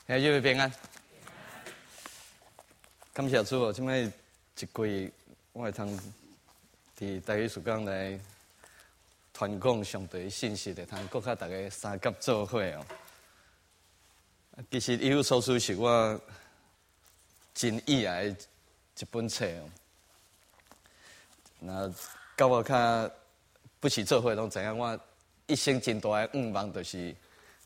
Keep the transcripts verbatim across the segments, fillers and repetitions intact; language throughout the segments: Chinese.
兄弟平安，感谢主哦！即摆一季，我会通伫台语时间来传讲上帝信息的，通国较大家三甲做伙哦。其实《以弗所书》是我真意爱的一本册哦。那到我较不是做伙，拢知影我一生真大的愿望，就是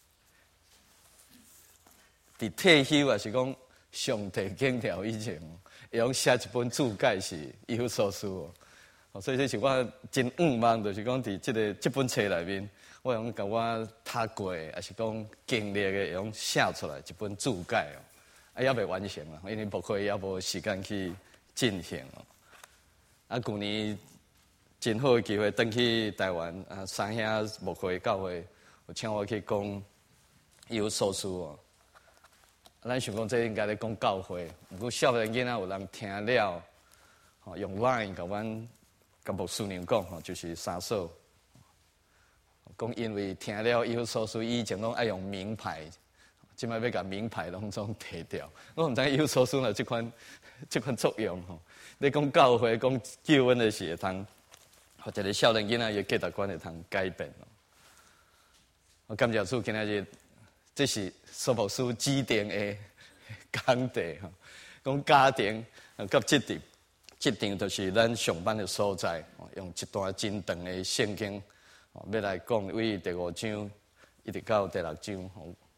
伫退休也是讲上帝经条以前，会用写一本注解是《以弗所书》哦。所以这是我真愿望，就是讲伫这个这本册内面，我用甲我读过，还是讲经历的，用写出来一本注解哦。啊，也未完成啊，因为不可以也无时间去进行哦。啊，去年真好的机会，回去台湾啊，三兄牧会教会，有请我去讲《以弗所书》哦。咱想讲这应该咧讲教会，不过少年囡仔有人听了，吼用 Line 甲阮甲牧师娘讲吼，就是三嫂，讲因为听了以弗所书以前拢爱用名牌，即摆要甲名牌拢总摕掉。我毋知以弗所书有即款即款作用吼。你讲教会讲救恩的是会通，或者是少年囡仔嘅价值观会通改变咯。我感谢主，今仔日。这是苏牧师指定的讲题吼，讲家庭甲职场，职场就是咱上班的所在。用一段真长的圣经，要来讲为第五章一直到第六章。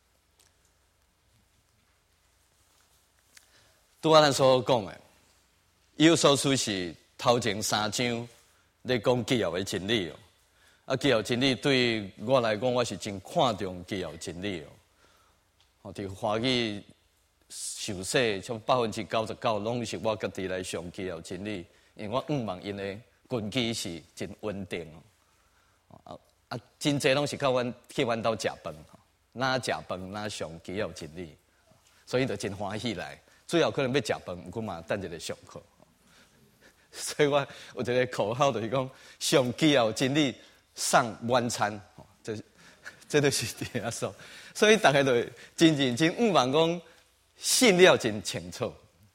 拄仔咱所讲的，以弗所书是头前三章咧讲基要的真理哦。啊，基要真理对我来讲，我是真看重基要真理哦。哦，伫华语受洗，像百分之九十九拢是我家己来上基要真理，因为我愿望因的根基是真稳定哦。啊啊，真济拢是靠阮去阮兜食饭，哪食饭哪上基要真理，所以就真欢喜来。最后可能要食饭，毋过嘛等一个上课。所以我有一个口号就是讲，上基要真理，上晚餐。这这就是第一首。所以大家就真认真愿望讲信了真清楚。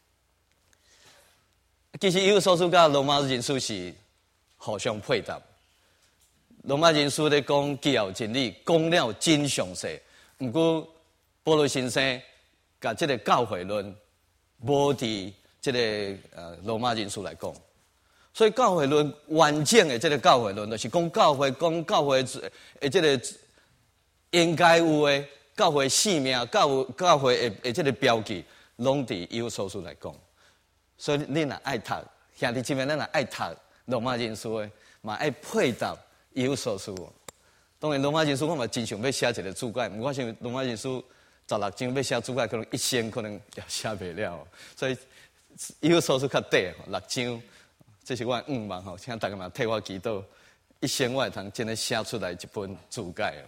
其实以弗所书甲罗马人书是互相配搭。罗马人书咧讲基要真理，讲了真详细。毋过保罗先生甲即个教会论无伫即个呃罗马人书来讲，所以教会论完整的即个教会论，就是讲教会讲教会诶即个。应该有的教会性命、教教会的的这个标记，拢伫以弗所书来讲。所以你若爱读，兄弟姊妹，咱若爱读罗马人书的，嘛爱配搭以弗所书。当然，罗马人书我嘛真想要写一个注解，毋过我想罗马人书十六章要写注解，可能一生可能也写袂了。所以以弗所书较短，六章，这是我的愿望吼，请大家嘛替我祈祷，一生我会通真诶写出来一本注解。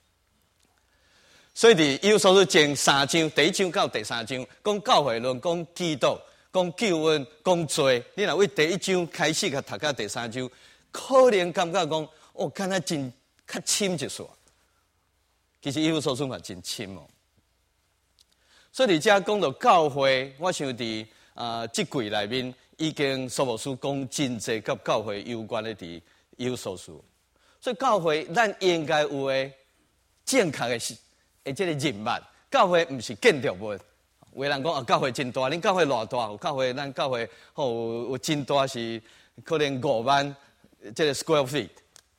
所以伫以弗所书前三章，第一章到第三章，讲教会论，讲基督，讲救恩，讲罪。你若为第一章开始，甲读到第三章，可能感觉讲，哦，敢若真较深一丝。其实以弗所书嘛真深哦。所以伫遮讲到教会，我想伫啊即季内面，已经苏牧师讲真济甲教会有关的伫以弗所书。所以教会咱应该有诶正确诶。诶，即个人物，教会毋是建筑物。有人讲啊，教会真大，恁教会偌大？有教会，咱教会吼有有真大是可能五万即个 square feet。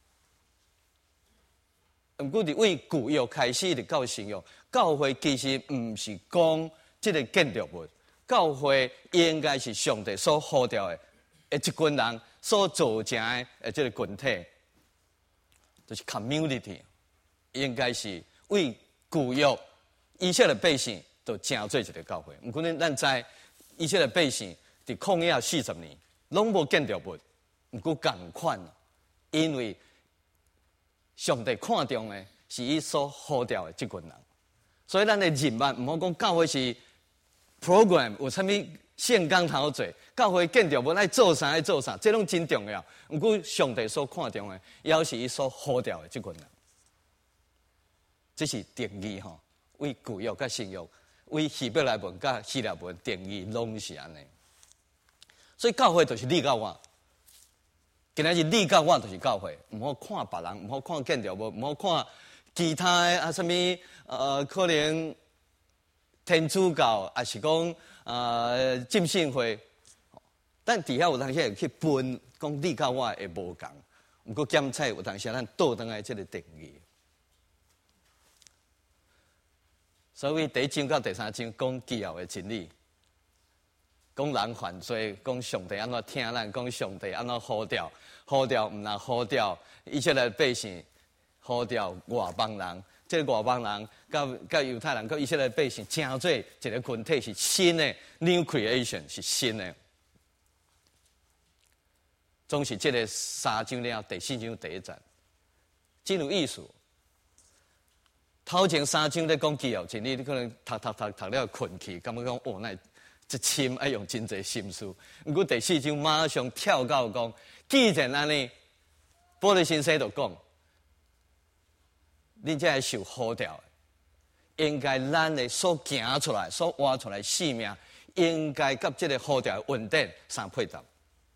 毋过伫为旧约开始伫到新约，教会其实毋是讲即个建筑物，教会应该是上帝所呼召的诶一群人所组成的诶即个群体，就是 community， 应该是为旧约以色列百姓就成做一个教会，毋过呢，咱知以色列百姓伫旷野四十年，拢无建筑物，毋过共款，因为上帝看重的是伊所呼召的即群人，所以咱的人物毋好讲教会是 program 有啥物圣工头做，教会建筑物爱做啥爱做啥，这拢真重要。毋过上帝所看重的，也是伊所呼召的即群人。这是定义吼，为旧约甲新约为希伯来文甲希腊文定义拢是安尼。所以教会就是你甲我，今仔日你甲我就是教会，唔好看别人，唔好看建筑物，唔好看其他的啊什么呃可能天主教，还是讲呃浸信会，但底下有当时会去分讲你甲我会无共，毋过检测有当时咱倒转来即个定义。所以第一章到第三章讲基要的真理。讲人犯罪，讲上帝安怎听咱，讲上帝安怎呼召，呼召毋若呼召以色列百姓，呼召外邦人。这个外邦人、甲甲犹太人、甲以色列百姓，正做一个群体是新的 new creation 是新的。总是这个三章了，第四章第一节，真有意思。头前三章咧讲基要真理，你可能读读读读了困去，感觉讲哦那。一深爱用真侪心思，不过第四章马上跳到讲，既然安尼，保罗先生就讲，恁这系受呼召的，应该咱的所行出来、所活出来性命，应该甲这个呼召的稳定相配搭。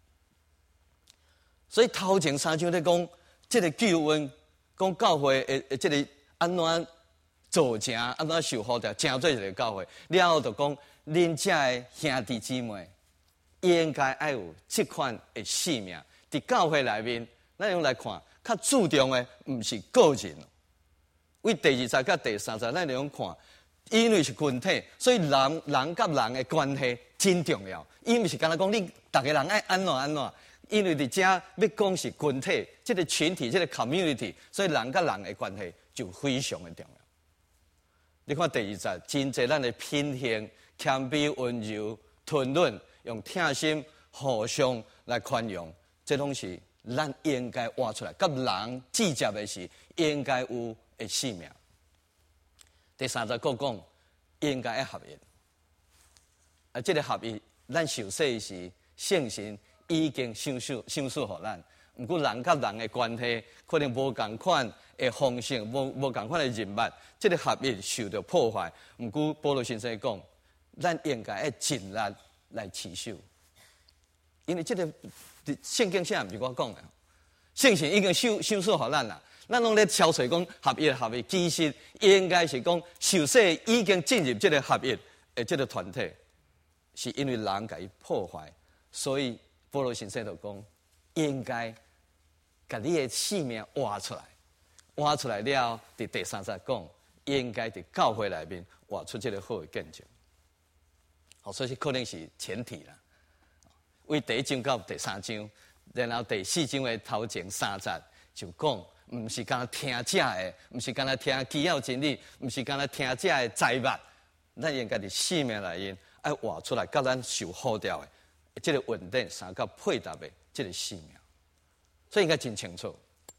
所以头前三章咧讲，这个救恩，讲教会诶诶，这个安怎做成，安怎受呼召，成做一个教会，了后就讲。恁遮的兄弟姊妹应该爱有这款的使命，伫教会内面，咱用来看，较注重的毋是个人。为第二节甲第三节，咱用看，因为是群体，所以人人甲人的关系真重要。伊毋是干那讲你逐个人爱安怎安怎，因为伫遮要讲是群体，这个群体，这个 community， 所以人甲人的关系就非常的重要。你看第二节，真侪咱的品行。谦卑、温柔、吞忍，用疼心、互相来宽容，这拢是咱应该活出来，甲人直接的是应该有的使命。第三节讲讲，应该要合一。啊，这个合一，咱受洗时，圣神已经赏赐赏赐互咱。毋过人甲人的关系，可能无共款的方式，无无共款的人脉，这个合一受到破坏。毋过保罗先生讲。咱应该要尽力来持守，因为这个圣经写毋是我讲的，圣神已经赏赏赐互咱啦。咱拢咧挑水讲合一合一，其实应该是讲受洗已经进入这个合一的这个团体，是因为人甲伊破坏，所以保罗先生就讲，应该甲你的性命活出来，活出来了，伫第三节讲，应该伫教会内面活出这个好的见证。好，所以可能是前提啦。为第一章到第三章，然后第四章的头前三节就讲，毋是干听这的，毋是干听基要真理，毋是干听这的财物，咱应该伫生命内面爱活出来，甲咱受呼召的，这个稳定相较配搭的这个生命，所以应该真清楚。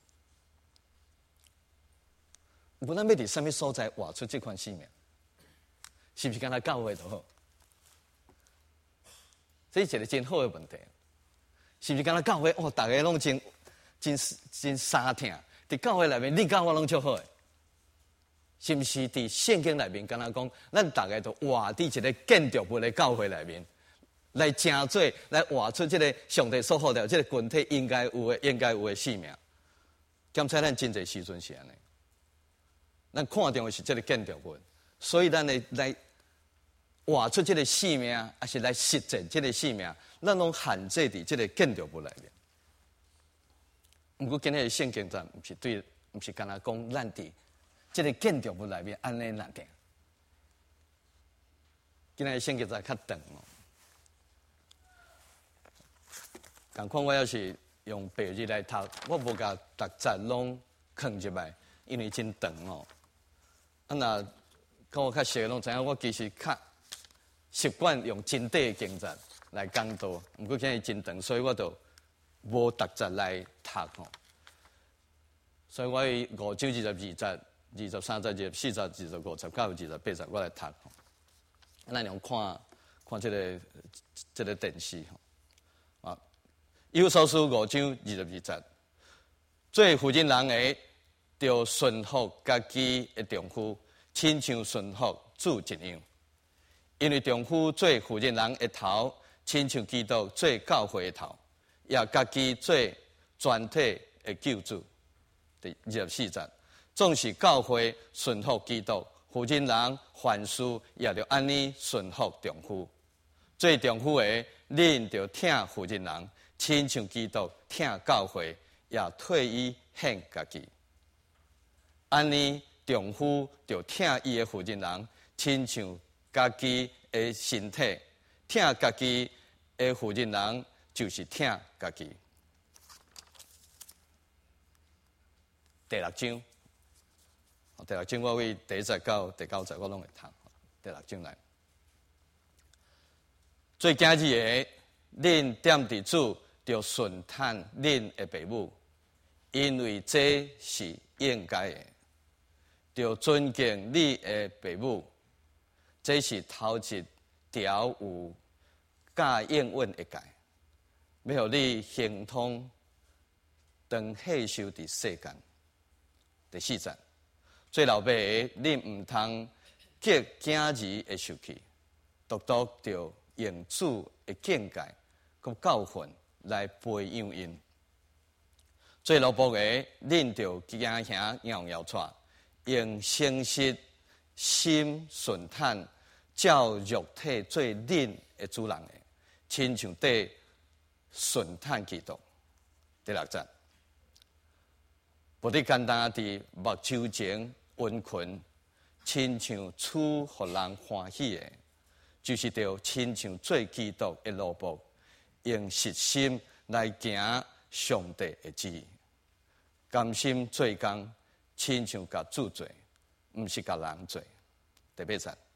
无论要伫什么所在活出这款生命，是不是干他教会就好？这是一个真好的问题，是不是？敢若教会哦，大家拢真真真相挺，伫教会内面，你甲我拢足好诶，是不是？伫圣经内面，敢若讲，咱大家都活伫一个建筑物的教会内面，来正做，来活出这个上帝所好的这个群体应该有的、应该有的使命。检测咱真侪时阵是安尼，咱看重的是这个建筑物，所以咱来来。活出这个使命，还是来实践这个使命，咱拢限制伫这个建筑物内面。不过今日的圣经站，毋是对，毋是干那讲咱伫这个建筑物内面安尼难定。今日的圣经站较长哦。共款我要是用白日来读，我无甲逐节拢藏入来，因为真长哦。啊那，跟我较熟拢知影，我其实较。习惯用真短的经节来讲道，毋过今日真长，所以我就无逐节来读吼。所以我五章二十二节、二十三节、二十四节、二十五节、到二十八节，我来读。咱用看看这个这个电视吼啊，有所书五章二十二节，做负责人的，要顺服家己的丈夫，亲像顺服主一样。 因为丈夫做负责人的头，亲像基督做教会的头，也家己做全体的救主。第二十四节，总是教会顺服基督，负责人凡事也着安尼顺服丈夫。做丈夫的，恁着听负责人，亲像基督听教会，也退伊献家己。安尼，丈夫着听伊的负责人，亲像家己的身体，听家己的负责人就是听家己。第六章，第六章我为第一节到第九节我拢会读。第六章来，最惊日的，恁踮伫主，着顺坦恁的父母，因为这是应该的。着尊敬你的父母，这是头一条有教应允的戒，要互你行通当享受伫世间。第四节，做老爸的，你毋通激囝儿的受气，独独着用主的境界佮教训来培养因。做老婆的，恁着惊兄摇摇带，用诚实心顺坦，照肉体做恁的主人的，亲像对顺坦基督。第六节，不得简单伫目睭前温困，亲像处互人欢喜的，就是着亲像做基督的奴仆，用实心来行上帝的旨意，甘心做工，亲像甲主做，毋是甲人做。第八节，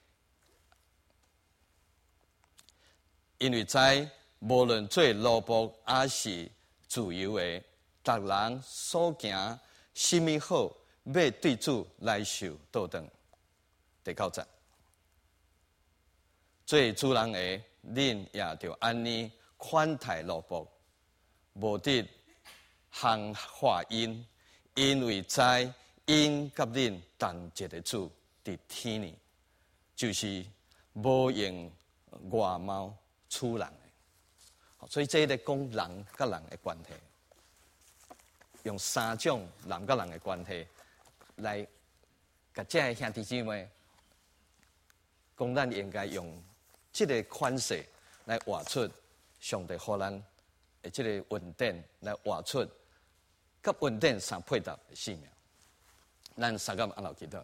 因为知无论做奴仆还是自由的，逐人所行甚物好，要对主来受倒转。第九节，做主人的，恁也着安尼款待奴仆，无得行化因，因为知因甲恁同一个主伫天里，就是无用外貌处人的。所以这咧讲人甲人的关系。用三种人甲人的关系来，甲这些兄弟姊妹讲，咱应该用这个款式来活出上帝予咱的这个稳定，来活出甲稳定相配搭的生命。咱三个按落祈祷。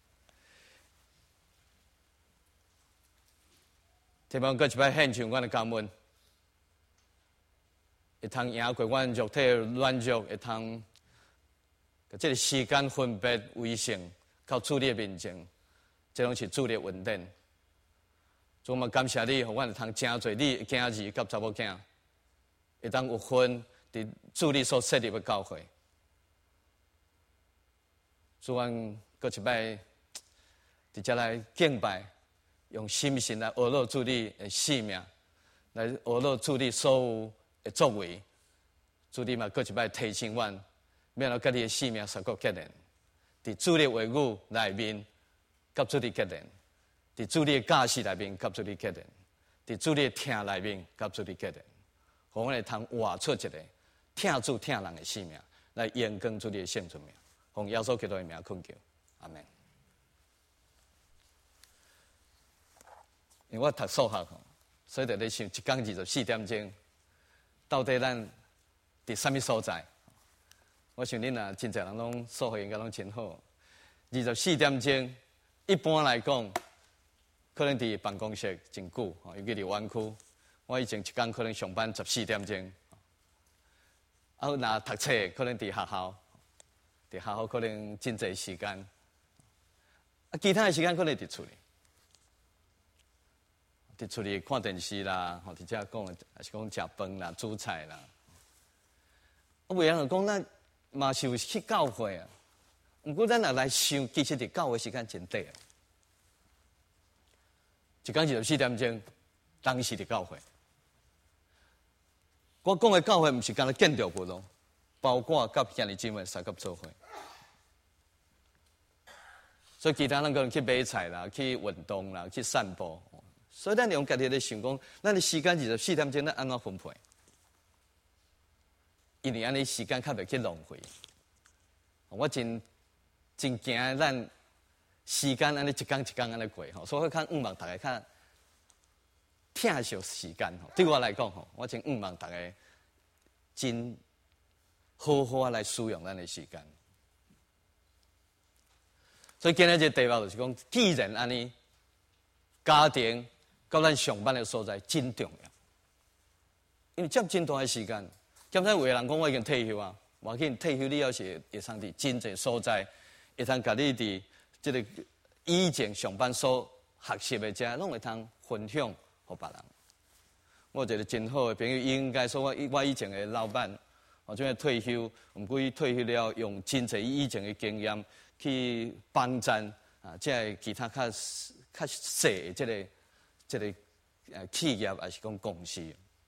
希望各一摆献上阮的感恩。会通赢过阮肉体软弱，会通甲这个时间分别为圣，靠主的面前，这拢是主的稳定。主，我们感谢你，互阮会通真侪你的囝儿甲查某囝，会当有份伫主你所设立的教会。主，阮搁一摆伫遮来敬拜，用心神来学乐主你的性命，来学乐主你所有的作为。主你嘛，搁一摆提醒阮，免让家己的性命煞个结连。伫主的话语内面，甲主你结连；伫主你的教示内面，甲主你结连；伫主你的听内面，甲主你结连。互阮会通活出一个听主听人的性命，来延更主你的生存命。奉耶稣基督的名恳求，阿门。因为我读数学，所以就咧想一天二十四点钟，到底咱伫什么所在？我想恁若真侪人拢数学应该拢真好。二十四点钟，一般来讲，可能伫办公室真久，尤其伫湾区。我以前一天可能上班十四点钟，啊，若读册可能伫学校，伫学校可能真侪时间，啊，其他的时间可能伫厝里。伫厝里看电视啦，吼，伫遮讲，还是讲食饭啦、煮菜啦。啊，有人就讲，咱嘛是有去教会啊。毋过咱若来想，其实伫教会时间真短啊。一天二十四点钟，当时伫教会。我讲的教会，毋是干那建筑物咯，包括甲兄弟姊妹三甲做伙。 所以其他人可能去买菜啦，去运动啦，去散步。所以咱用家己咧想讲，咱的时间二十四点钟，咱安怎分配？因为安尼时间较袂去浪费。我真真惊咱时间安尼一天一天安尼过吼，所以我较希望大家较疼惜时间吼。对我来讲吼，我真希望大家真好好来使用咱的时间。所以今日这题目就是讲，既然安尼，家庭甲咱上班的所在真重要，因为占真大的时间。兼且有的人讲我已经退休啊，我紧退休你要是会通伫真济所在，会通甲你伫即个以前上班所学习的遮，拢会通分享互别人。我一个真好的朋友，应该说我我以前的老板，我准备退休，毋过伊退休了，用真济以前的经验去帮衬啊，即个其他较较细的即个即个呃企业，还是讲公司。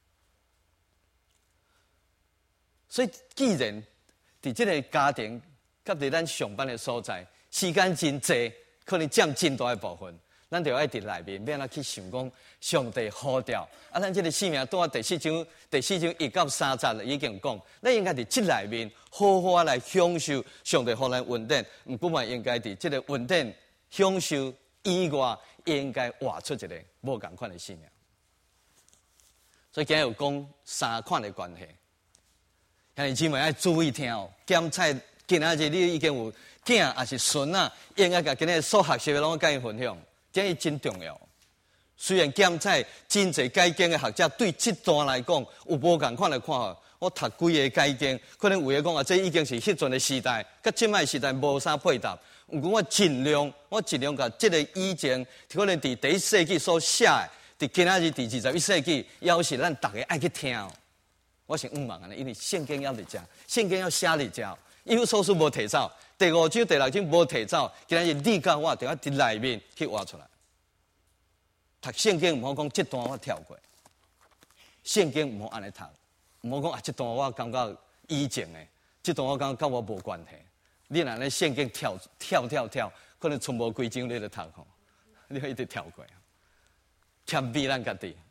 所以，既然伫即个家庭，甲伫咱上班的所在，时间真济，可能占真大的部分，咱就爱伫内面，免啊去想讲上帝好调。啊，咱即个性命，拄啊第四章，第四章一到三节已经讲，咱应该伫即内面好好来享受上帝互咱稳定，毋过嘛应该伫即个稳定享受以外，应该活出一个无共款的性命。所以今日有讲三款的关系。兄弟姊妹要注意听哦，检菜今仔日你已经有囝还是孙啊，应该甲今日所学习的拢甲伊分享，这是真重要。虽然检菜真侪改经的学者对这段来讲有无共款的看法，我读几个改经，可能有的讲啊，这已经是迄阵的时代，甲即摆时代无啥配搭。不过我尽量，我尽量甲这个以前可能伫第一世纪所写的，伫今仔日伫二十一世纪，要是咱大家爱去听。我是毋望安尼，因为圣经要伫遮，圣经要写伫遮，有所书无提走，第五章、第六章无提走，今日你甲我就要伫内面去挖出来。读圣经毋好讲这段我跳过，圣经毋好安尼读，毋好讲啊这段我感觉以前的，这段我感觉甲我无关系。你若咧圣经跳跳跳跳，可能剩无几章你就读吼，你一直跳过，谦卑咱家己。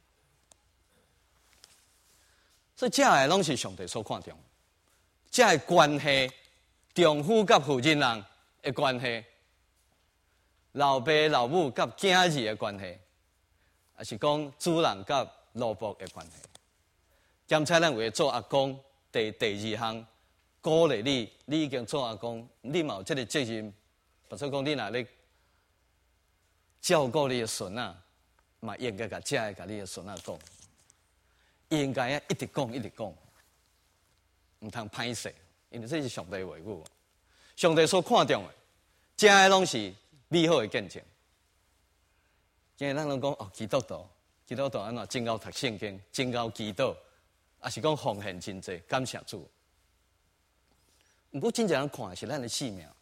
所以，这个拢是上帝所看重。这个关系，丈夫甲负责人的关系，老爸老母甲囝儿的关系，还是讲主人甲奴仆的关系。兼且咱为做阿公，第第二项鼓励你，你已经做阿公，你嘛有这个责任。或者讲，你若咧照顾你的孙仔，嘛应该甲这个甲你的孙仔讲。应该啊，一直讲，一直讲，唔通歹势，因为这是上帝的话语。上帝所看重的，这个拢是美好的见证。今日咱拢讲哦，基督徒，基督徒安怎真够读圣经，真够祈祷，也是讲奉献真济，感谢主。不过真正人看的是咱的性命。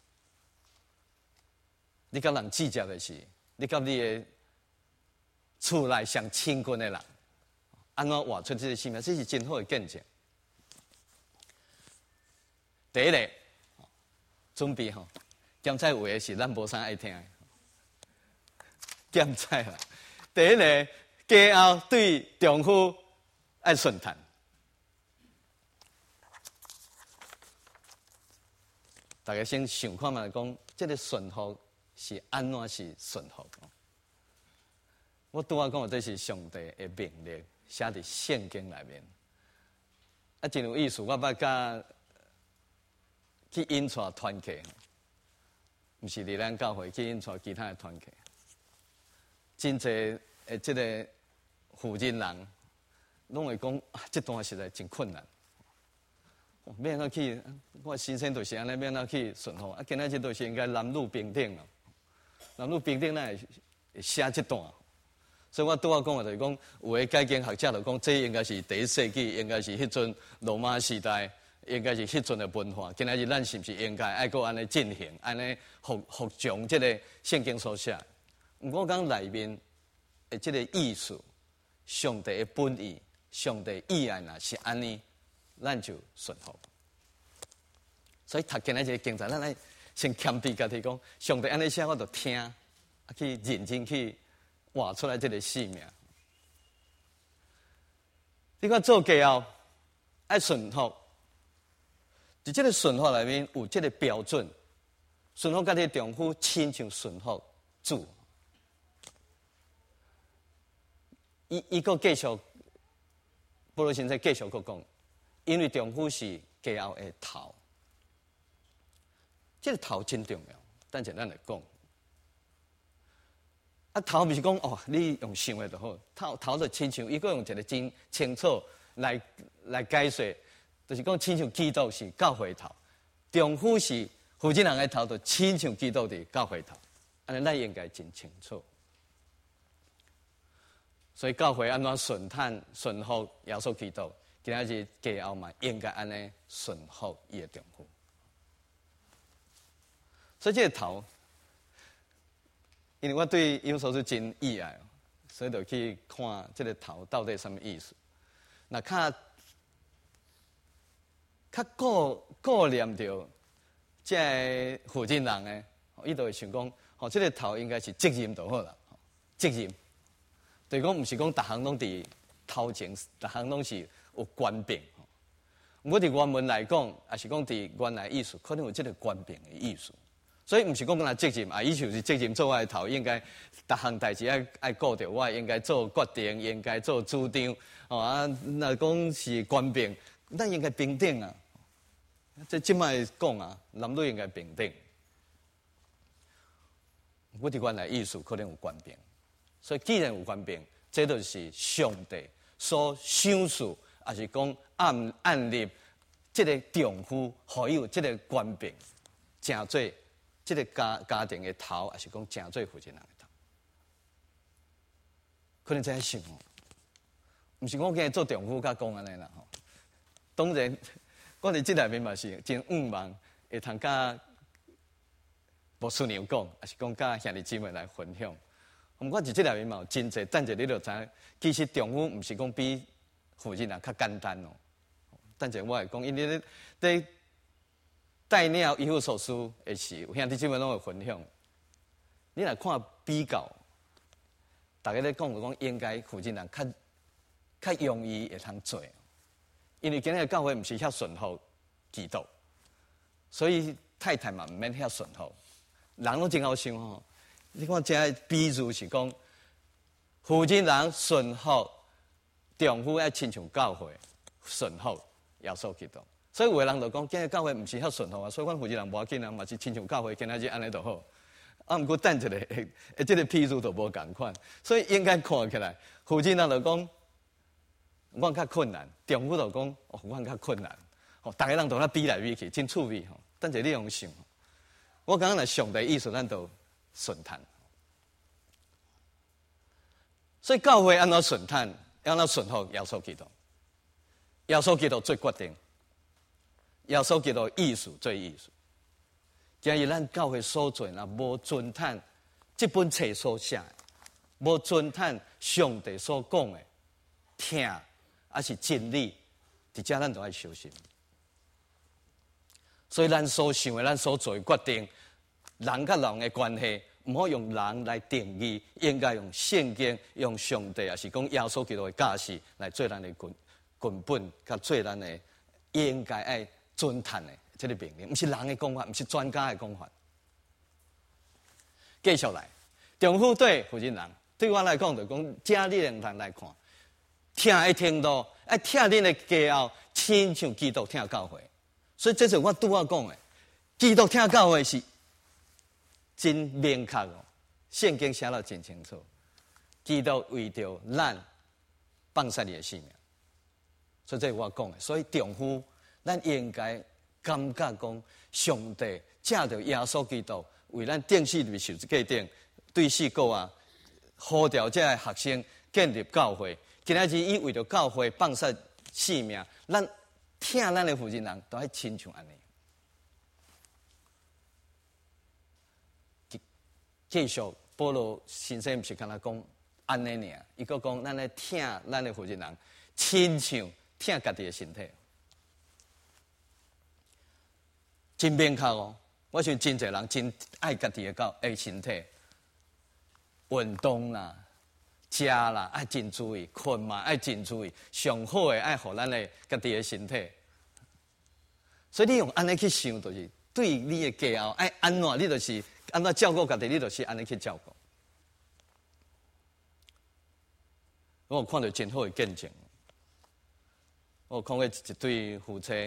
你甲人计较的是，你甲你的厝内上亲近的人。安怎活出这个性命，这是真好的见证。第一个，准备吼，检菜有的是咱无啥爱听的，检菜啦。第一个，家后对丈夫爱顺谈。大家先想看嘛，讲这个顺服是安怎是顺服？我拄仔讲的这是上帝的命令。写伫圣经内面，啊，真有意思。我捌甲去引带团契，毋是伫咱教会去引带其他的团契，真侪诶，即个负责人拢会讲，啊，这段实在真困难。免哪去，我先生就是安尼，免哪去顺服。啊，今仔日就是应该男女平等啊，男女平等，咱会会写这段。所以我拄仔讲的就是讲，有的改经学者就讲，这应该是第一世纪，应该是迄阵罗马时代，应该是迄阵的文化。今仔日咱是不是应该爱过安尼进行，安尼服服从这个圣经所写？毋过讲内面的这个意思，上帝的本意，上帝意愿若是安尼，咱就顺服。所以读今仔日经章，咱来先谦卑家己讲，上帝安尼写，我就听，啊去认真去活出来这个使命。你看做家后爱顺服，在这个顺服里面有这个标准，顺服家己丈夫，亲像顺服主。伊伊个继续，保罗先生继续个讲，因为丈夫是家后的头，这个头真重要。等下咱来讲，啊头不是讲哦，你用想的就好，头头就亲像，伊个用一个真清楚来来解说，就是讲亲像基督是教会头，丈夫是负责人的头，就亲像基督的教会头，安尼咱应该真清楚。所以教会安怎顺坦顺服耶稣基督，今仔日家后嘛应该安尼顺服伊的丈夫。所以这个头，因为我对耶稣是真意爱，所以就去看这个头到底什么意思。那较较顾顾念着这个负责人呢，伊就会想讲，吼，这个头应该是责任就好啦，责任。就是讲，毋是讲逐项拢伫头前，逐项拢是有官柄。我伫原文来讲，也是讲伫原来意思，可能有这个官柄的意思。所以毋是讲讲责任，啊，伊就是责任做我的头，应该逐项代志爱爱顾着我，应该做决定，应该做主张。哦啊，若讲是官柄，咱应该平等啊。这即摆讲啊，男女应该平等。我伫原来意思可能有官柄。所以，既然有官柄，这就是上帝所赏赐，也是讲按按立这个丈夫，互伊有这个官柄，成做这个家家庭的头，也是讲成做负责人的头。可能在想哦，毋是我今日做丈夫甲讲安尼啦吼。当然，我伫这内面嘛是真愿望会通甲牧师娘讲，也是讲甲兄弟姊妹来分享。毋过伫即内面嘛有真济，等者你就知，其实丈夫毋是讲比负责人较简单哦。等者我会讲，因为咧在带领以后所书的时，有兄弟姊妹拢会分享。你来看比较，大家咧讲就讲应该负责人较较容易会通做，因为今日教会毋是遐顺服基督，所以太太嘛毋免遐顺服，人拢真好想吼。你看，这个比喻是讲，负责人顺服丈夫要亲像教会顺服耶稣基督。所以有的人就讲，今日教会毋是遐顺服啊，所以阮负责人无要紧啊，嘛是亲像教会，今仔日安尼就好。啊，毋过等一下，诶，这个比喻就无共款。所以应该看起来，负责人就讲，我较困难；丈夫就讲，哦，我较困难。哦，大家人都咧比来比去，真趣味吼。等者你用想，我刚刚来上帝意思，咱都。顺坦，所以教会安怎顺坦，安怎顺服耶稣基督。耶稣基督做决定，耶稣基督意思做意思。今日咱教会所做若无遵坦这本册所写，无遵坦上帝所讲的听，还是真理，伫遮咱都爱小心。所以咱所想的，咱所做的决定。人甲人的关系，唔好用人来定义，应该用圣经、用上帝，也是讲耶稣基督的教示来做咱的根根本，甲做咱的应该爱遵坦的这个命令，唔是人的讲法，唔是专家的讲法。继续来，丈夫对负责人，对我来讲就讲，家里人通来看，听的程度，爱听恁的家后，亲像基督听教会，所以这是我拄仔讲的，基督听教会是。真明确哦，圣经写得真清楚，基督为着咱放下你的性命，所以这是我讲的。所以丈夫，咱应该感觉讲，上帝借着耶稣基督为咱定死为受戒定，对死过啊，呼召这个学生建立教会。今仔日伊为着教会放下性命，咱听咱的负责人都爱亲像安尼。继续，保罗先生毋是干那讲安尼尔，伊佫讲咱咧听咱的负责人，亲像听家己的身体，真明确哦。 我想真侪人真爱家己的教诶身体，运动啦、食啦，爱真注意，困嘛爱真注意，上好诶爱互咱的家己的身体。所以你用安尼去想，就是对你的家后爱安怎，你就是安怎照顾家己，你就是安尼去照顾。我有看到真好的见证，我有看过一对夫妻。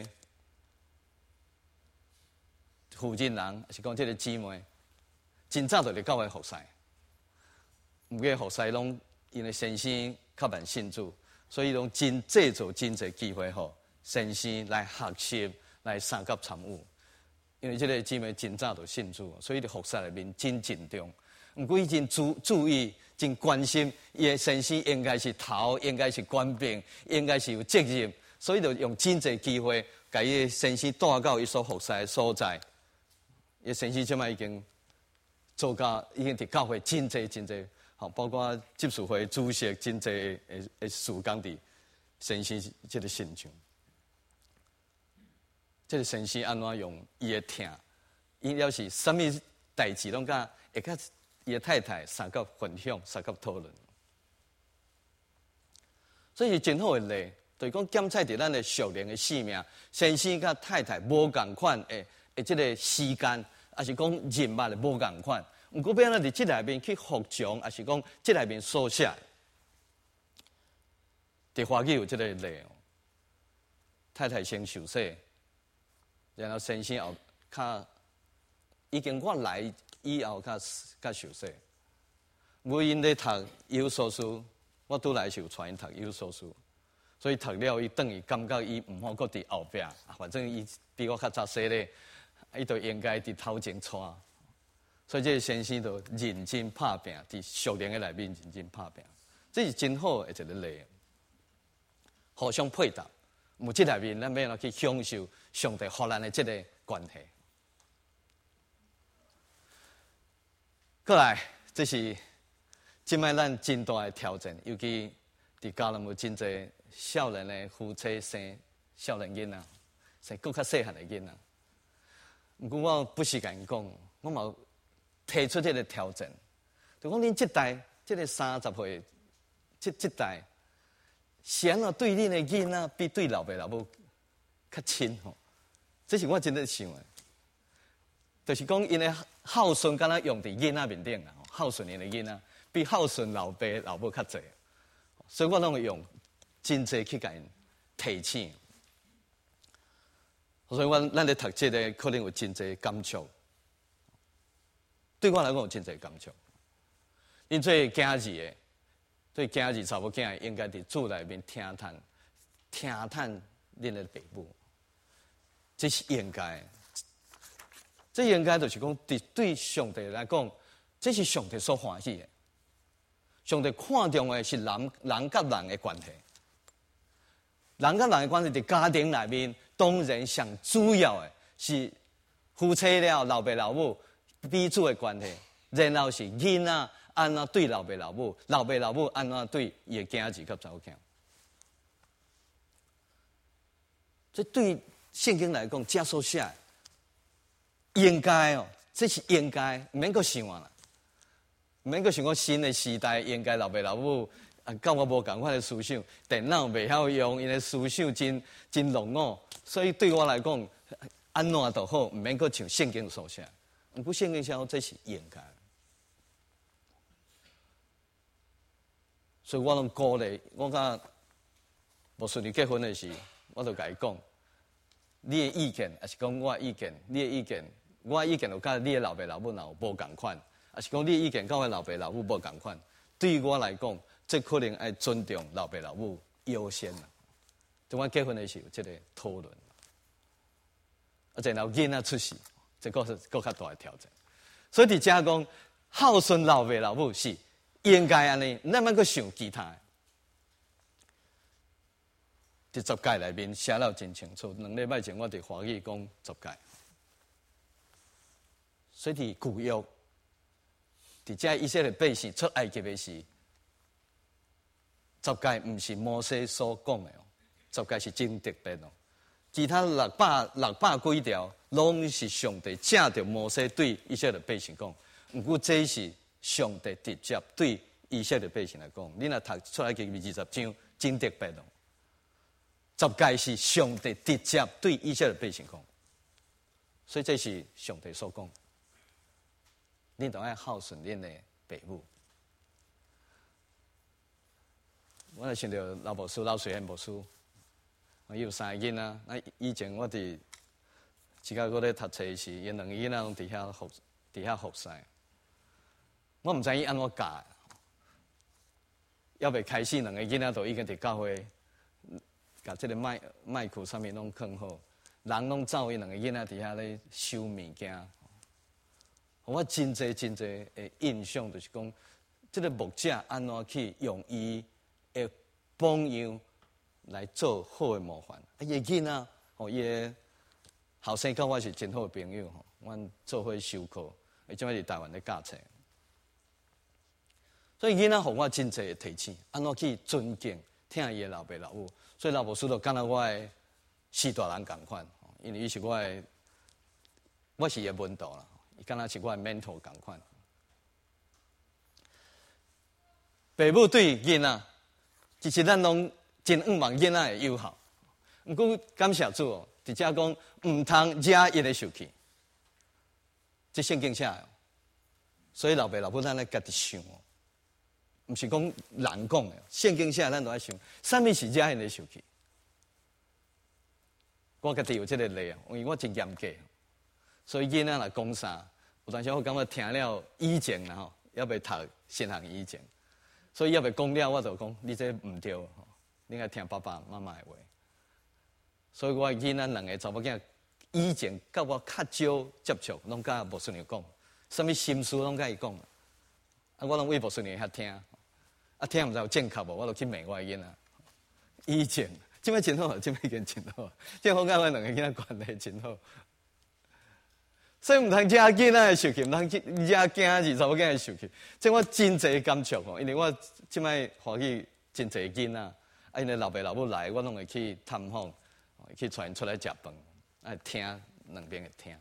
负责人是讲这个姊妹，真早就伫教会服侍，毋过服侍拢因为先生较慢信主，所以拢真制造真侪机会吼，先生来学习来参加参与。因为这个姊妹真早就信主，所以伫服侍里面真慎重。毋过伊真注注意、真关心，伊的先生应该是头，应该是官兵，应该是有责任，所以就用真侪机会，甲伊的先生带到伊所服侍的所在。伊先生即摆已经做到，已经伫教会真济真济，吼，包括执事会主席真济诶诶事工伫先生即个身上。即个先生安怎用伊诶听，伊了是啥物代志拢甲会甲伊诶太太三角分享、三角讨论，所以是真好诶例，就是讲检测伫咱诶属灵诶性命，先生甲太太无共款诶诶，即个时间。也是讲人物的无共款，毋过要安怎伫即内面去服从，也是讲即内面所写。伫华语有即个例，太太先受洗，然后先生后较已经我来以后较较受洗。我因咧读医所书，我拄来是有传因读医所书，所以读了伊等于感觉伊毋好搁伫后壁，反正伊比我较早洗咧。伊就应该伫头前带，所以这个先生就认真拍拼，伫属灵的内面认真拍拼，这是真好的一个例，互相配搭。有这内面，咱要去享受上帝互咱的这个关系。过来，这是即摆咱真大的挑战，尤其伫家内有真侪少年的夫妻生少年囡仔，生更较细汉的囡仔。毋过我不是甲因讲，我嘛提出这个挑战，就讲恁即代，即、这个三十岁，即即代，是安怎对恁的囡仔比对老爸老母较亲吼？这是我真正想的，就是讲因的孝顺，敢若用伫囡仔面顶啦，孝顺因的囡仔比孝顺老爸老母较济，所以我拢会用真济去甲因提醒。所以，我咱咧读这个可能有真侪感触，对我来讲有真侪感触。因做囝儿的，对囝儿查某囝应该伫厝内面听探、听探恁的爸母，这是应该。这应该就是讲，对对上帝来讲，这是上帝所欢喜的。上帝看重的是人人甲人的关系，人甲人的关系伫家庭内面。当然，上主要的是夫妻了、老爸老母彼此的关系，然后是囡仔安怎对老爸老母，老爸老母安怎对伊的囝儿甲查某囝。这对圣经来讲，这所写应该哦，这是应该，唔免阁想啊啦，唔免阁想讲新的时代应该老爸老母。啊，跟我无共款的思想，电脑袂晓用，因的思想真真落伍，所以对我来讲，安怎都好，毋免阁像圣经所写。毋过圣经写这是应该，所以我拢鼓励，我甲无顺利结婚的时，我就甲伊讲，你的意见，还是讲我的意见，你的意见，我的意见有甲你的老爸老母若有无共款，还是讲你的意见甲我的老爸老母无共款，对于我来讲。这可能爱尊重老爸老母优先啦。就我结婚的时候，这个讨论，而且然后囡仔出世，这个是更较大的挑战。所以伫遮讲孝顺老爸老母是应该安尼，咱莫去想其他。伫十诫内面写了真清楚，两礼拜前我伫华语讲十诫，所以伫旧约，伫遮以色列百姓出埃及的时。十诫毋是摩西所讲的哦，十诫是真特别哦。其他六百六百几条， 拢是上帝借着摩西对以色列百姓讲，毋过这是上帝直接对以色列百姓来讲。你若读出来嘅二十章，真特别咯。十诫是上帝直接对以色列百姓讲，所以这是上帝所讲。恁都爱孝顺恁的父母。我来想到老牧师、老水汉牧师，我有三个囡仔。那以前我伫芝加哥咧读册时，因两个囡仔拢伫遐服伫遐服侍。我毋知伊安怎教，要未开始，两个囡仔都已经伫教会，甲即个麦麦克上面拢放好，人拢走，伊两个囡仔伫遐咧收物件。我真侪真侪诶印象，就是讲，即个牧者安怎去用伊诶榜样来做好诶模范。啊，伊诶囡仔，吼，伊诶后生甲我是真好诶朋友吼，阮做伙修课，伊即摆伫台湾咧教册。所以囡仔互我真侪诶提醒，安怎去尊敬、听伊诶老爸老母。所以老牧师就敢若我诶四大人共款，因为伊是我诶，我是伊诶门徒啦。伊敢若是我诶 mentor 共款，父母对囡仔，其实咱拢真仰望囡仔诶友好。毋过感谢主哦，直接讲毋通惹伊诶受气，这圣经写诶。所以老爸老母咱咧家己想哦，毋是讲人讲诶，圣经写咱都爱想，啥物是惹因诶受气？我家己有即个例啊，因为我真严格。所以囡仔来讲啥，有当时我感觉听了以前啦吼，要未读新学以前，所以要未讲了，我就讲你这唔对吼，你爱听爸爸妈妈的话。所以我囡仔两个查某囝以前甲我较少接触，拢甲牧师娘讲，啥物心事拢甲伊讲，啊，我拢为牧师娘遐听，啊听毋知有正确无，我就去问我囡仔。以前，即摆真好，即摆已经真好，即好甲阮两个囡仔关系真好。所以毋通惹囡仔诶受气，毋通惹囝儿查某囝诶受气。即我真侪感触吼，因为我即摆欢喜真侪囡仔，啊，因为老爸老母来，我拢会去探访，去带因出来食饭，啊，听两边会听。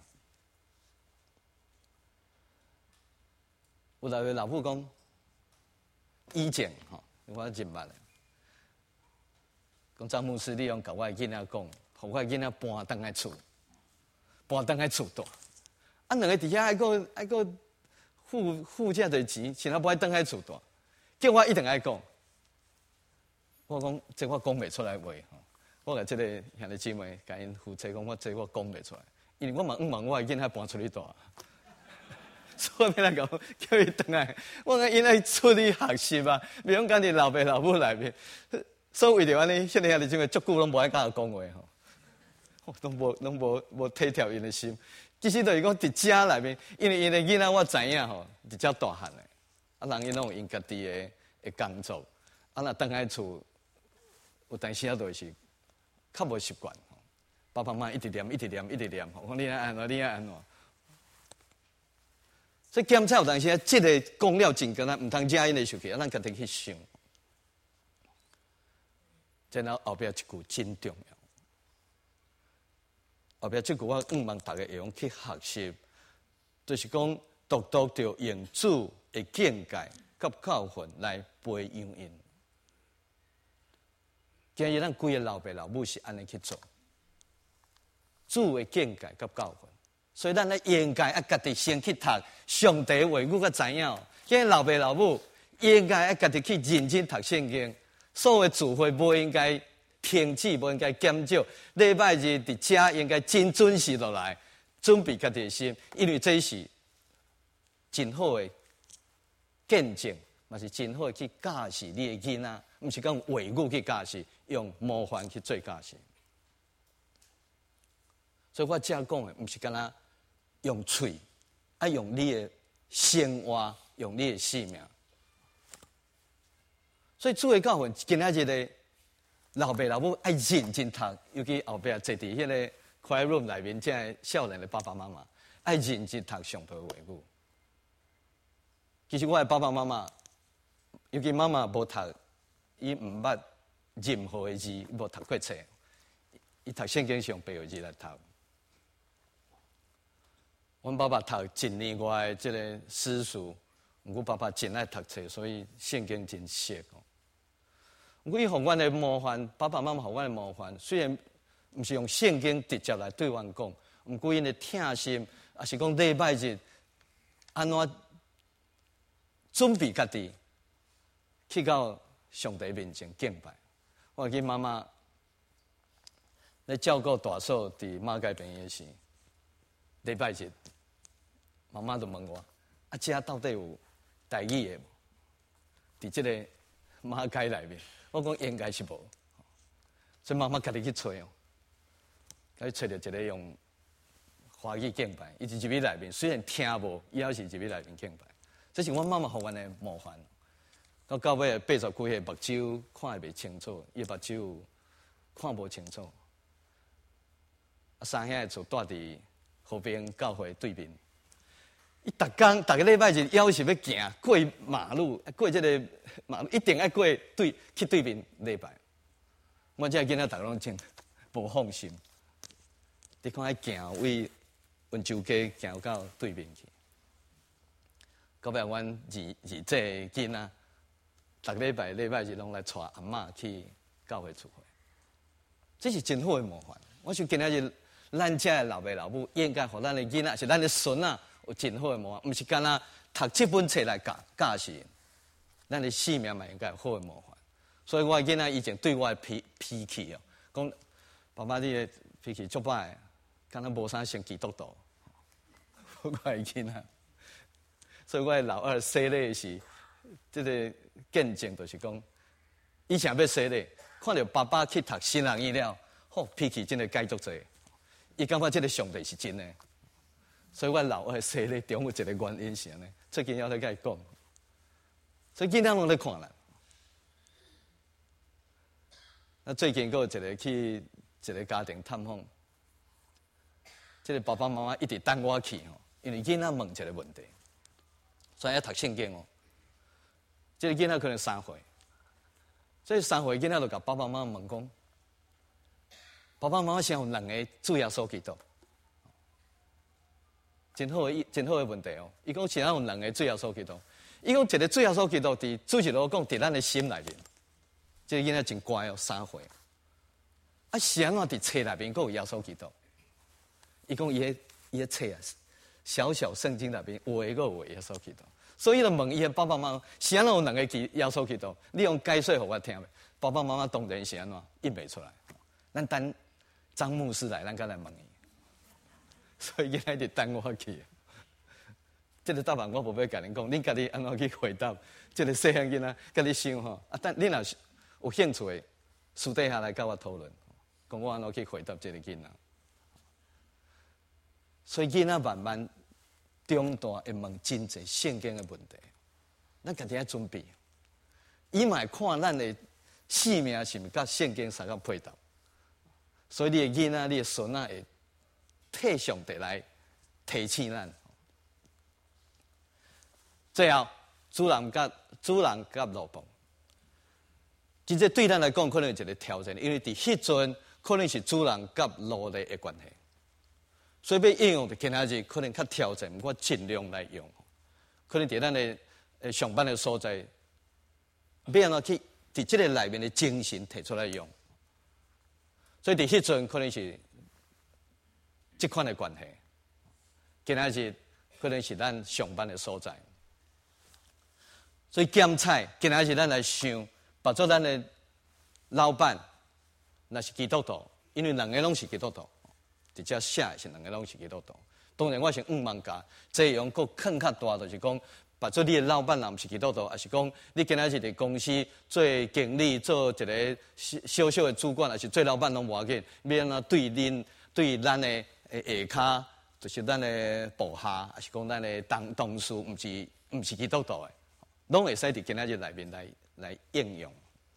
有来位老母讲，以前吼，我真捌咧，讲张牧师，你用甲我诶囡仔讲，互我诶囡仔搬倒来厝，搬倒来厝住。啊，两个伫遐爱个爱个付付遮侪钱，现在不爱倒来厝住，叫我一定爱讲。我讲这我讲袂出来话吼，我甲即个兄弟姊妹甲因夫妻讲，我这我讲袂出来，因为我嘛毋望我囡仔搬出去住，所以要来讲叫伊倒来，我讲因爱出去学习啊，袂用家己老爸老母内面，所以为着安尼，迄个兄弟姊妹足久拢无爱甲我讲话吼，拢无拢无无体贴因的心。其实就是讲伫遮内面，因为因的囡仔我知影吼，伫遮大汉的，啊，人因拢有因家己的的工作，啊，若倒来厝，有当时啊，就是较无习惯，爸爸妈妈一直念，一直念，一直念，讲你爱安怎，你爱安怎。所以检查有当时啊，即个讲了真干咱毋通惹因的受气，啊，咱家己去想。然后后壁一句真重要。后壁即句我希望大家会用去学习，就是讲独独着用主的境界甲教训来培养因。今日咱规个老爸老母是安尼去做，主的境界甲教训，所以咱咧应该啊家己先去读上帝话语，甲知影。今日老爸老母应该啊家己去认真读圣经，所有的聚会不应该停止，不应该减少。礼拜日伫遮应该真准时落来，准备家己的心，因为这是真好的见证，嘛是真好的去教示你的囡仔，毋是讲话语去教示，用模范去做教示。所以我遮讲的，毋是干那用嘴，啊用你的生活，用你的性命。所以主的教训，今仔日的老爸老母爱认真读，尤其后壁坐伫迄个 quiet room 内面，即个少年的爸爸妈妈爱认真读上帝的话语。其实我的爸爸妈妈，尤其妈妈无读，伊毋捌任何的字，无读过册，伊读圣经上背个字来读。 阮爸爸读一年外的这个私塾，阮爸爸真爱读册，所以圣经真熟。不过伊互阮的模范，爸爸妈妈互阮的模范，虽然毋是用圣经直接来对阮讲，毋过因的疼心，也是讲礼拜日安怎准备家己去到上帝面前敬拜。我记妈妈咧照顾大嫂伫马街病院时，礼拜日，妈妈就问我：啊，遮到底有台语的无？伫即个马街内面，我讲应该是无，所以妈妈家己去找哦，家己找到一个用华语敬拜，伊就入去内面，虽然听无，伊还是入去内面敬拜。这是阮妈妈互阮的模范。到到尾八十几岁，目睭看会袂清楚，伊目睭看无清楚。啊，三兄的厝住伫河边教会对面。伊逐工逐个礼拜日，要是要行过马路，过这个马路一定要过对去对面礼拜。我这囡仔逐个拢真无放心。你看伊行为温州街行到对面去。到尾阮二二姐囡仔，逐礼拜礼拜日拢来带阿嬷去教会聚会，这是真好的模范。我想今仔日咱遮的老爸老母应该互咱的囡仔，是咱的孙仔有真好的模范，毋是干那读这本册来教教示，咱的性命嘛应该有好的模范。所以我的囡仔以前对我的脾脾气哦，讲爸爸你的脾气足歹，敢若无啥像基督徒，我的囡仔。所以我的老二洗礼时，这个见证就是讲，以前要洗礼，看到爸爸去读新人医了，吼脾气真的改足侪。伊感觉这个上帝是真的，所以我老二洗礼中有一个原因是安尼。最近要来甲伊讲，所以囡仔拢咧看啦。那最近还有一个去一个家庭探访，这个爸爸妈妈一直等我去吼，因为囡仔问一个问题。所以要读圣经哦。这个囡仔可能三岁，这三岁囡仔就甲爸爸妈妈问讲：爸爸妈妈先有两个主耶稣基督，真好的真好的问题哦。伊讲先有两个主耶稣基督，伊讲一个主耶稣基督伫主耶稣讲伫咱的心内面。这个囡仔真乖哦，三岁。啊，是安怎伫册内面佫有耶稣基督？伊讲伊个伊个册啊。小小圣经内面有一个有耶稣基督，所以就问伊的爸爸妈妈：是安怎有两个基耶稣基督？你用解说给我听呗。爸爸妈妈当然是安怎印袂出来。咱等张牧师来，咱再来问伊。所以伊来就等我去。这个答案我无要甲恁讲，恁家己安怎去回答？这个细汉囡仔，甲你想吼。啊，但恁若是有兴趣的，私底下来甲我讨论，讲我安怎去回答这个囡仔。所以囡仔慢慢长大会问真侪圣经的问题，咱家己要准备。伊嘛会看咱的性命是毋是甲圣经相共配搭，所以你的囡仔、你的孙仔会替上帝来提醒咱。最后，主人甲主人甲罗邦，真正对咱来讲可能是一个挑战，因为伫迄阵可能是主人甲罗的的关系。所以要应用的今仔日可能较挑战，我尽量来用。可能伫咱的呃上班的所在，要安怎去伫即个内面的精神提出来用。所以伫迄阵可能是即款的关系，今仔日可能是咱上班的所在。所以检采今仔日咱来想，把做咱的老板，那是基督徒，因为两个拢是基督徒。伫遮写的是两个拢是基督徒，当然我是五万家，这样佫更较大，就是讲，把做你的老板若毋是基督徒，还是讲你今仔日伫公司做经理，做一个小小的主管，还是做老板拢无要紧，要安怎对恁对咱的下骹，就是咱的部下，还是讲咱的同同事，毋是毋是基督徒的，拢会使伫今仔日内面来来应用。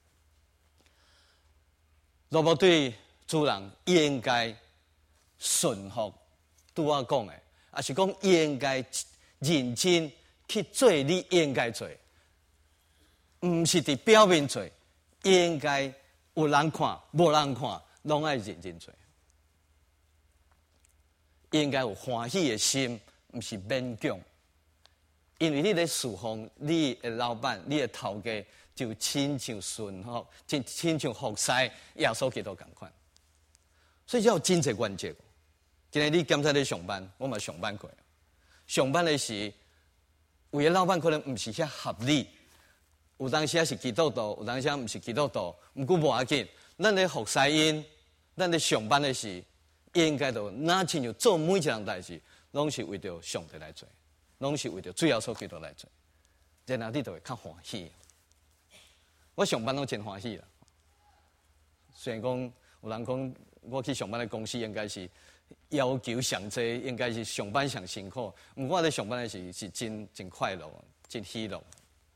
若无对主人应该顺服，拄我讲的，也是讲应该认真去做你应该做，毋是伫表面做，应该有人看，无人看，拢爱认真做，应该有欢喜的心毋是勉强，因为你咧侍奉你的老板、你的头家，就亲像顺服、亲亲像服侍耶稣基督共款。所以要有真侪原则。今日你检查咧上班，我嘛上班过。上班的时，有的老板可能毋是遐合理，有当时是基督徒，有当时毋是基督徒，毋过无要紧。咱咧服侍因，咱咧上班的时，应该就哪亲像做每一样代志，拢是为着上帝来做，拢是为着主耶稣基督来做，然后你就会较欢喜。我上班拢真欢喜啦。虽然讲有人讲，我去上班的公司应该是要求上济，应该是上班上辛苦。毋过我咧上班的时是真真快乐，真喜乐。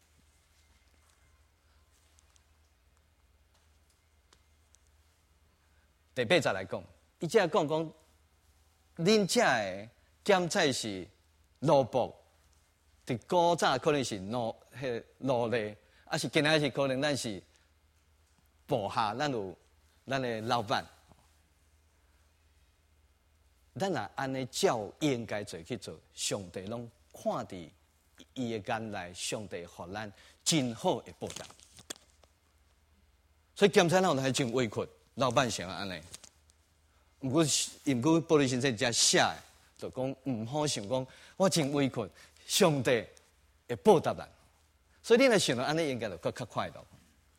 第八节来讲，伊只讲讲，恁遮的检测是奴仆，伫古早可能是奴迄奴隶，啊是今仔是可能咱是部下，咱有咱的老板。咱若安尼照应该做去做，上帝拢看伫伊的眼内，上帝互咱真好的报答。所以检测咱还真委屈。老板想安尼，毋过毋过玻璃先生遮写的，就讲毋好想讲，我真委屈，上帝会报答咱。所以你若想到安尼，应该就更较快乐。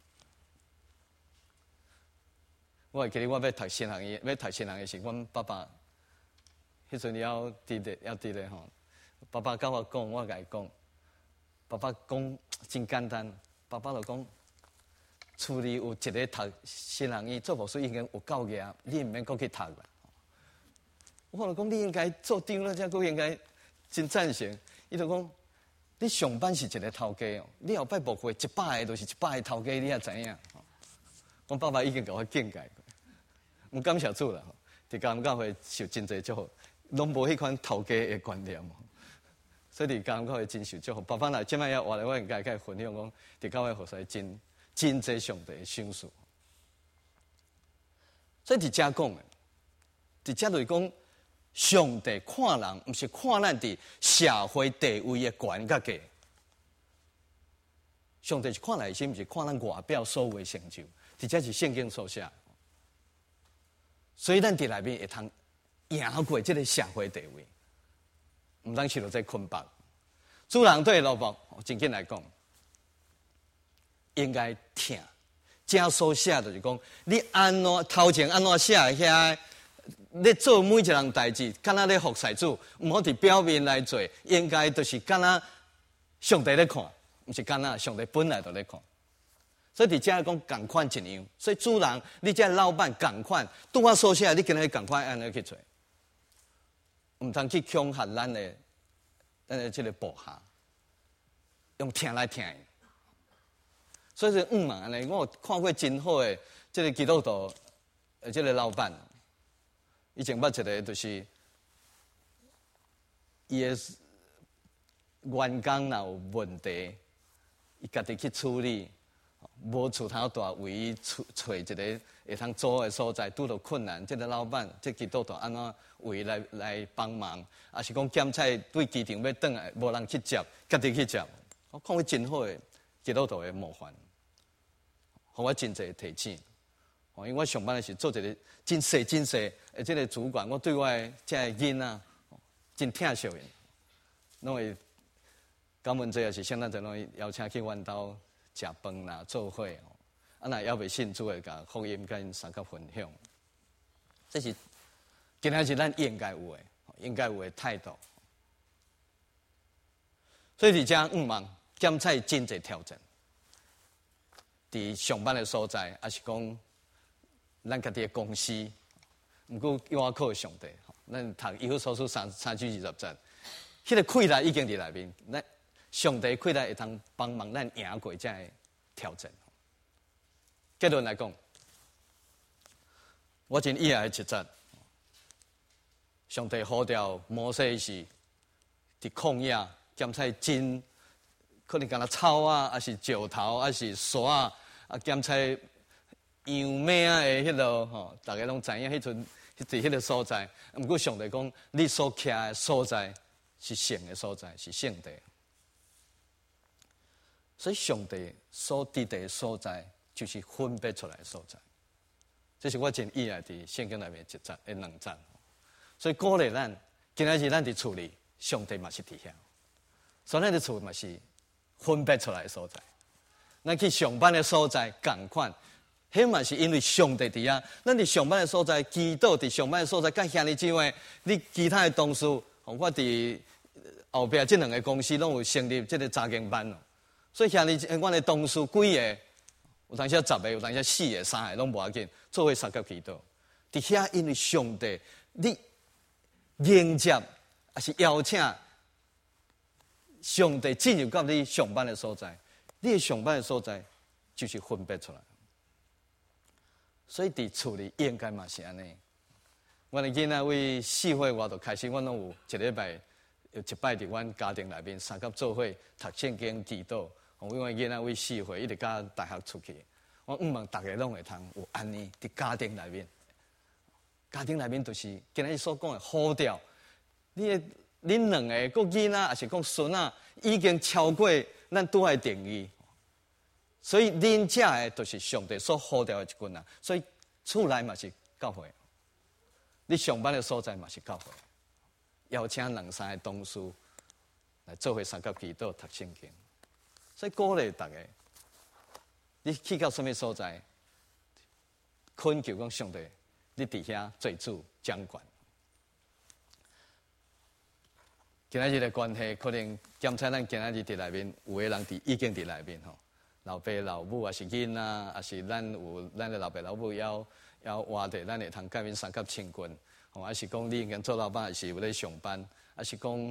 我会记得我要读新行业，要读新行业时，阮爸爸迄阵要伫咧，要伫咧吼。爸爸甲我讲，我甲伊讲，爸爸讲真简单，爸爸就讲。厝里有一个读新行业做牧师已经有够个，你毋免搁去读啦。我就讲你应该做长了，才佫应该真赞成。伊就讲，你上班是一个头家哦，你后摆牧会一百个都是一百个头家，你也知影。阮爸爸已经甲我警戒过，毋感谢主啦。伫家教会受真侪祝福，拢无迄款头家的观念。所以伫家教会真受祝福。爸爸若即摆要活来，我应该甲伊分享讲，伫教会服侍真。真济上帝的赏赐，所以伫遮讲的，伫遮就是讲，上帝看人，毋是看咱伫社会地位的悬甲低。上帝是看内心，毋是看咱外表所有的成就。伫遮是圣经所写，所以咱伫内面会通赢过即个社会地位，毋通受到这捆绑。主人对老婆，正经来讲。应该听，遮所写就是讲，你安怎头前安怎写遐，你做每一样代志，敢若咧服侍主，毋好伫表面来做，应该就是敢若上帝咧看，毋是敢若上帝本来就咧看。所以伫遮讲共款一样，所以主人，你遮老板共款，拄我所写，你今日共款安尼去做，毋通去恐吓咱的咱的即个部下，用听来听。所以说，嗯嘛，安尼我有看过真好诶，即个基督徒，呃，即个老板，以前捌一个就是伊诶员工若有问题，伊家己去处理，无厝头大为伊找找一个会通做诶所在，拄到困难，即个老板，即基督徒安怎为伊来来帮忙，啊是讲检菜对机场要转来，无人去接，家己去接，我看过真好诶基督徒诶模范。互我真侪提醒，因为我上班的时做一个真细真细的这个主管，我对我的这个囡仔真疼惜因，拢会感恩节也是相当侪拢会邀请去阮兜食饭啦、做伙，啊若还未信主的，甲福音甲因三角分享，这是今仔日咱应该有的，应该有的态度。所以伫遮五忙检测真侪挑战。伫上班的所在，还是讲咱家己的公司，毋过要靠上帝。咱读以后所书三三章二十节，迄个溃烂已经伫内面，咱上帝溃烂会通帮忙咱赢过这个挑战。结论来讲，我真意外的一节，上帝呼召摩西时，伫旷野检测真。可能干那草啊，还是石头，还是沙啊，啊检测杨梅啊的迄落吼，大家拢知影，迄阵伫迄个所在。毋过上帝讲，你所徛的所在是圣的所在，是圣地。所以上帝所伫的所在，就是分别出来的所在。这是我真意爱伫圣经内面一节一两节。所以鼓励咱，今仔日咱伫厝里，上帝嘛是伫遐。所以咱伫厝嘛是分别出来的所在。咱去上班的所在，共款，迄嘛是因为上帝伫遐。咱伫上班的所在，祈祷伫上班的所在，甲兄弟姊妹，你其他的同事，我伫后壁这两个公司拢有成立这个查经班咯。所以兄弟，阮的同事几个，有当时十个，有当时四个、三个，拢无要紧，做伙三角祈祷。伫遐因为上帝，你迎接还是邀请上帝进入到你上班的所在，你的上班的所在就是分别出来。所以伫厝里应该嘛是安尼。阮的囡仔为四岁外就开始，阮拢有一礼拜有一摆伫阮家庭内面三角做伙读圣经祈祷。因为囡仔为四岁一直到大学出去，我毋望大家拢会通有安尼伫家庭内面。家庭内面就是今日所讲的好调，你的恁两个个囡仔，还是讲孙仔，已经超过咱拄爱定义。所以恁这的就是上帝所好调的一群人。所以厝内嘛是教会，你上班的所在嘛是教会，邀请两三个同事来做伙三角祈祷读圣经。所以鼓励大家，你去到什么所在，恳求讲上帝，你伫遐做主掌管。今仔日的关系，可能检查咱今仔日伫内面，有个人伫已经伫内面吼，老爸老母也是囡仔，也是咱有咱的老爸老母要要活着，咱会通改变三角亲近，吼，还是讲你已经做老板，还是有咧上班，还是讲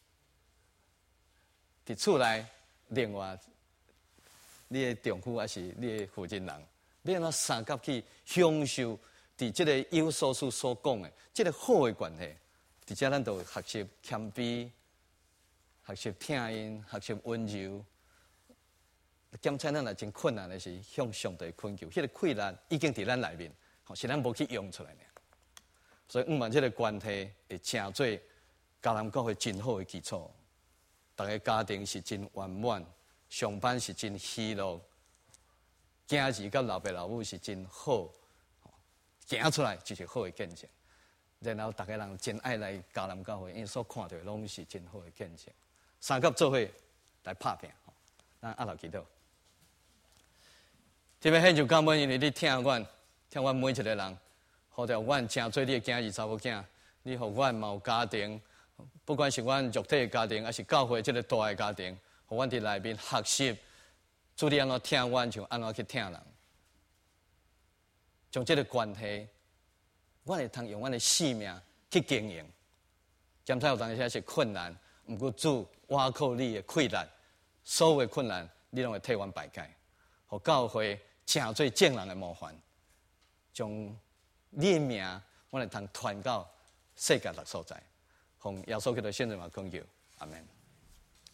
伫厝内。另外，你的丈夫还是你的负责人，要安怎三角去享受伫这个有所书所讲的这个好的关系，伫遮咱就学习谦卑，学习听因，学习温柔。检查咱若真困难的是向上帝恳求，迄、那个困难已经伫咱内面，吼是咱无去用出来呢。所以，毋望这个关系会成做家人教会真好的基础。大家家庭是真圆满，上班是真喜乐，囝儿甲老爸老母是真好，行出来就是好的见证。然后大家人真爱来家人教会，因为所看到拢是真好的见证。三角做伙来拍拼，咱压头祈祷。特别很就感恩，因为你听阮，听阮每一个人，好着阮真做你的囝儿查某囝，你互阮嘛有家庭。不管是阮肉体的家庭，还是教会这个大的家庭，互阮伫内面学习，主你安怎听阮，像安怎去听人，将这个关系，阮会通用阮的性命去经营。检查有当时是困难，毋过主挖靠你的困难，所有的困难你拢会替阮排解，互教会成做正人的模范，将你的名，阮会通传到世界各所在。奉耶稣基督的圣名恳求，阿门。